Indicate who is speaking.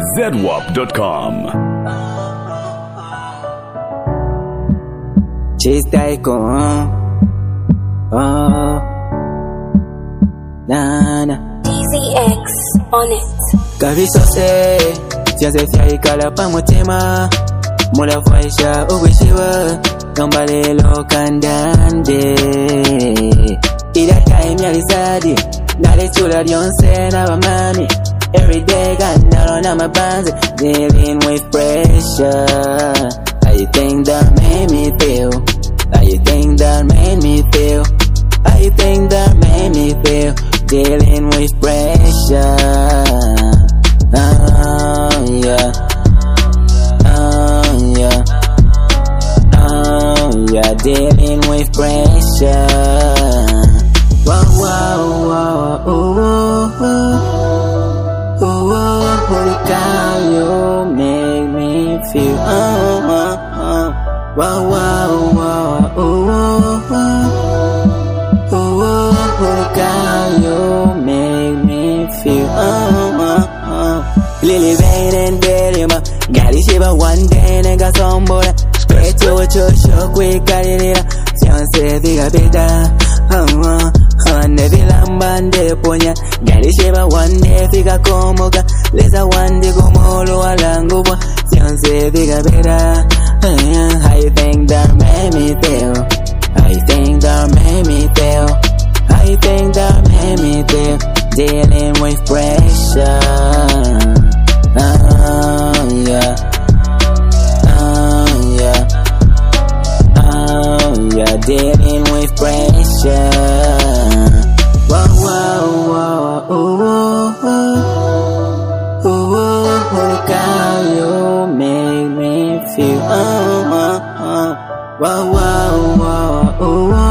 Speaker 1: zedwap.com.
Speaker 2: Chista icon, Nana
Speaker 3: DZX on it.
Speaker 2: Kaviso se, sianze ikala pa mutima. Mula faisha uwishiwa, kambale lo kandande. Ida time yalizadi, nale chula lyonse na bamani. Every day got down on my bands, dealing with pressure. How you think that made me feel? How you think that made me feel? How you think that made me feel? Dealing with pressure. Oh yeah. Oh yeah. Oh yeah. Dealing with pressure. Wow wow wow. Ooh, ooh, ooh, look how you make me feel. Wow wow wow. Ooh, look how you make me feel. Lily Rain and Delima, Gary Shiva one day nigga sombora. Straight to a church, quick carriera. Fiance diga beta. Nevi lambande ponya. Gary Shiva one day figa komoga. Leza one day gomolo alanguba. Fiance diga beta. How you think that made me feel? How you think that made me feel? How you think that made me feel? Dealing with pressure. Oh yeah. Oh yeah. Oh yeah. Dealing with pressure. Wow wow wow. Ooh, ooh, look how you make me feel. Wow wow wow. Ooh.